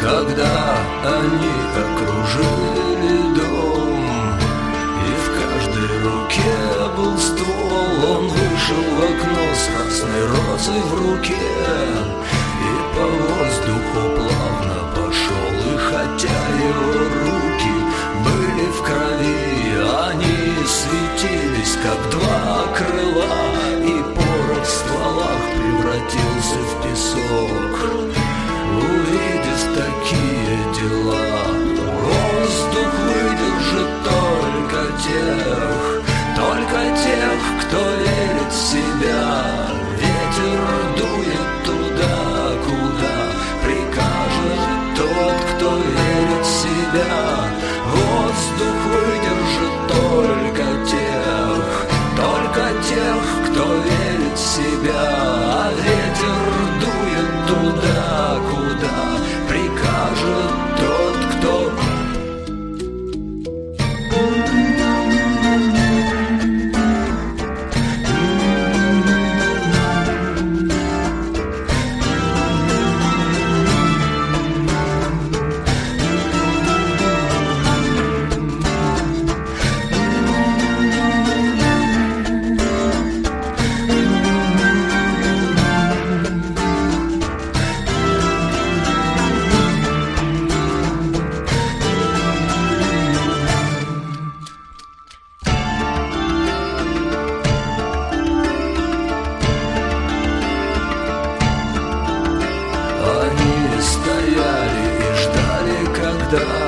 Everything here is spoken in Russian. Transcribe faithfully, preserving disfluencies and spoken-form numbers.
когда они окружили дом, и в каждой руке был ствол. Он вышел в окно с красной розой в руке и по воздуху плавно пошел. И хотя его руки были в крови, они светились, как два крыла, и порох в стволах превратился в песок. Увидев такие дела, воздух выдержит только тех, только тех, кто верит в себя. Ветер дует туда, куда прикажет тот, кто верит в себя. Воздух выдержит только тех, только тех, кто верит в себя. А ветер дует туда, куда прикажет тот, кто... Они стояли и ждали, когда